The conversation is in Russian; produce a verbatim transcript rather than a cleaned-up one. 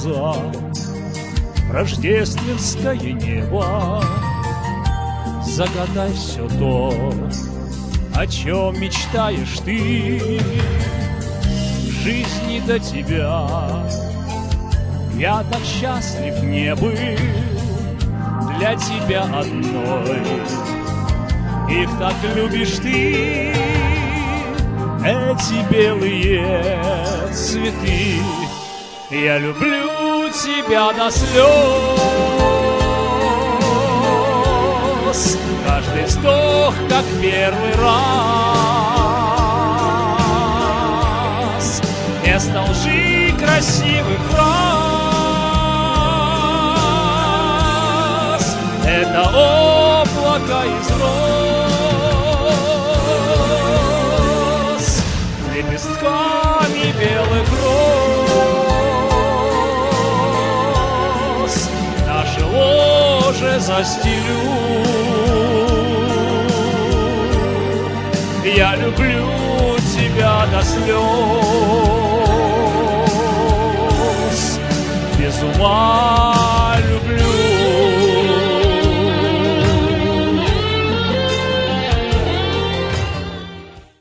глаза в рождественское небо. Загадай все то, о чем мечтаешь ты. В жизни до тебя я так счастлив не был. Для тебя одной их так любишь ты. Эти белые цветы, я люблю тебя до слез. Каждый вздох, как первый раз, вместо лжи красивых фраз. Это облако из роз, лепестками белых роз наше ложе застелю. Я люблю тебя до слез, без ума